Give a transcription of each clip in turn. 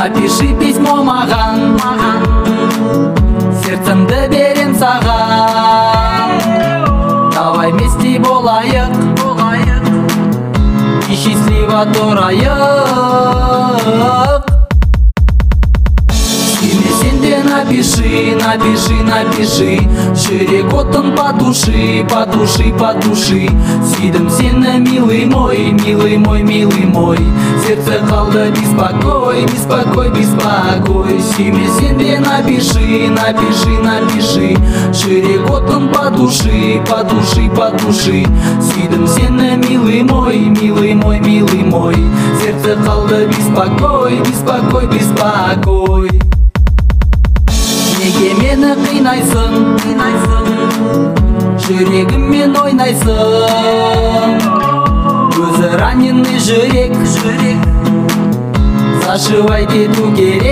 Напиши письмо маған, сердцемді берем саған. Давай вместе болайық, и счастливо тұрайық. Сүймесең де напиши, напиши, напиши. Жүрек отын потуши, потуши, потуши. Сүйдім сені, милый мой, милый мой, милый мой. Сердце қалды беспокой, беспокой, беспокой. Сүймесең де напиши, напиши, напиши. Жүрек отын потуши, потуши, потуши. Сүйдім сені, милый мой, милый мой, милый мой. Сердце қалды беспокой, беспокой, беспокой. Неге мені қинайсың, жүрегіммен ойнайсың. Өзі раненый жүрек, зашивай кету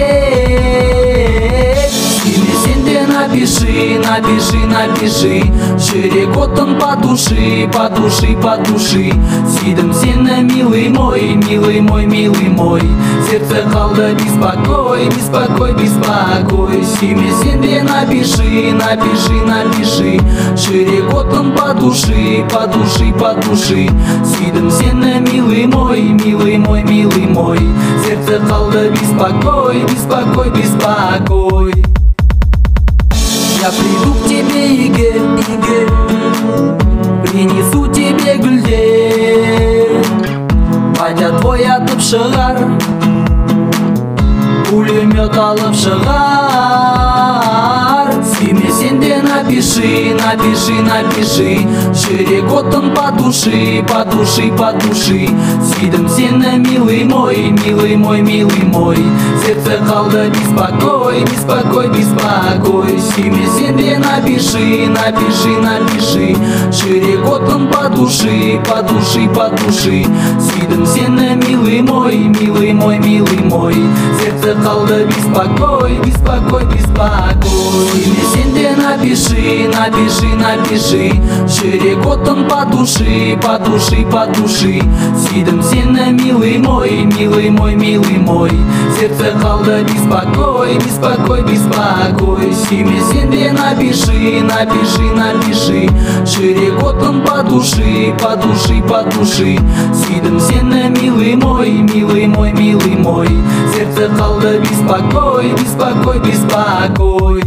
керек. Сүймесең де напиши, напиши, напиши. Жүрек отын потуши, потуши, потуши. Сүйдім сені, милый мой, милый мой, милый мой. Сердце қалды беспокой, беспокой, беспокой. Сүймесең де напиши, напиши, напиши. Жүрек отын потуши, потуши, потуши. Сүйдім сені, милый мой, милый мой, милый мой. Сердце қалды беспокой, беспокой, беспокой. Я приду к тебе, Иге, принесу тебе гүлдер. Батя твой атып шығар, пулемет алып шығар. Сүймесең де напиши, напиши, напиши. Жүрек отын потуши, потуши, потуши. Сүйдім сені, милый мой, милый мой, милый мой. Сердце қалды беспокой, беспокой, беспокой. Сүймесең де напиши, напиши, напиши. Жүрек отын потуши, потуши, потуши. Сүйдім сені, милый мой, милый мой, милый мой. Сердце қалды беспокой, беспокой, беспокой. Сүймесең де напиши, напиши, напиши. Жүрек отын потуши, потуши, потуши. Сүйдім сені, милый мой, милый мой, милый мой. Сердце қалды беспокой, беспокой, беспокой. Сүймесең де напиши, напиши, напиши. Жүрек отын потуши, потуши, потуши. Сүйдім сені, милый мой, милый мой, милый мой. Сердце қалды беспокой, беспокой, беспокой.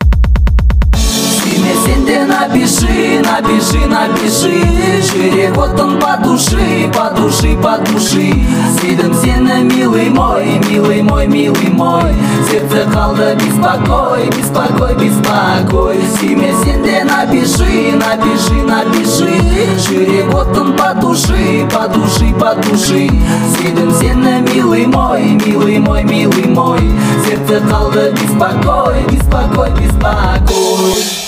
Сүймесең де напиши, напиши, напиши. Жүрек отын потуши, потуши, потуши. Сүйдім сені, милый мой, милый мой, милый мой. Сердце қалды беспокой, беспокой, беспокой. Сүймесең де напиши, напиши, напиши. Жүрек отын потуши, потуши, потуши. Сүйдім сені, милый мой, милый мой, милый мой. Сердце қалды беспокой, беспокой, беспокой.